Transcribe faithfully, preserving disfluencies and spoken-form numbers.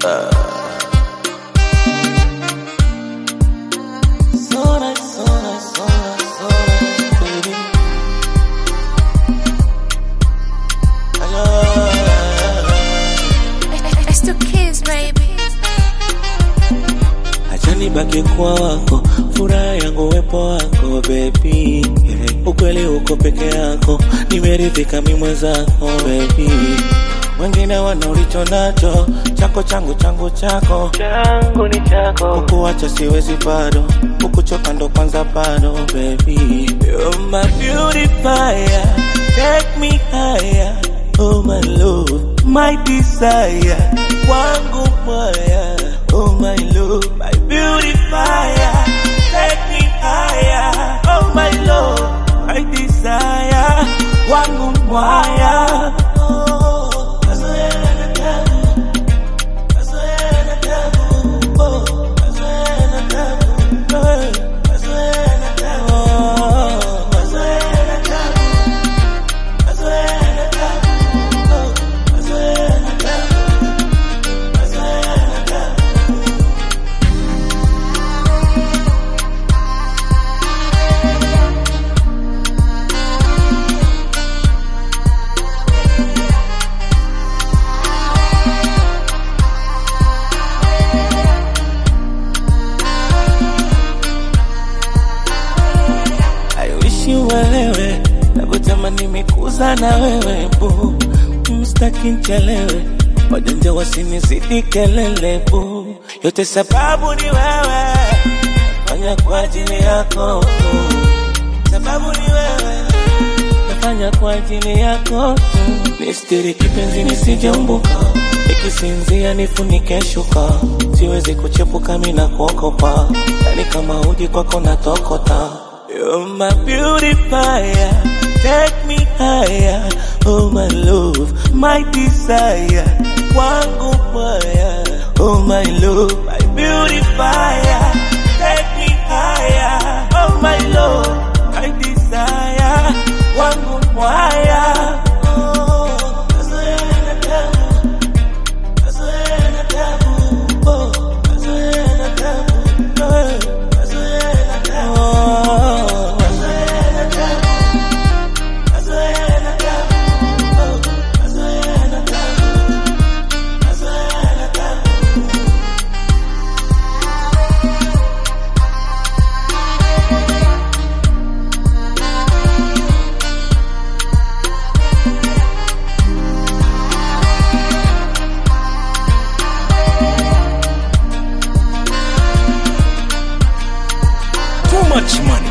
Uh. So nice, so nice, so nice, so nice, baby. I love. It's the kids, baby. Acha nibaki kwa wako, furaha yangu wepo wako baby. Yeah. Ukweli uko peke yako, nimeridhika mimi mwenzako baby. Wengine wana ulicho nacho, chako changu changu chako, changu ni chako. Kukuacha siwezi bado, kukuchoka ndo kwanza bado baby. You're my beautifier, take me higher. Oh my love, my desire, wangu moya. Oh my love, my beautifier, take me higher. Oh my love, my desire, wangu moya. Wewe nakutamani mikuza na wewe bu, mstaki nchelewe, wajanja wasinizidi kelele bu. Yote sababu ni wewe, nafanya kwa ajili yako tu. Sababu ni wewe, nafanya kwa ajili yako tu. Nistiri kipenzi nisijeumbuka, nikisinzia nifunike shuka. Siwezi kuchepuka mina kuokopa, yani kama uji kwako natokota. You're my beautifier, take me higher. Oh my love, my desire, wangu moya. Oh my love, my beautifier, take me higher. Oh my love, my desire, wangu moya. Too much money.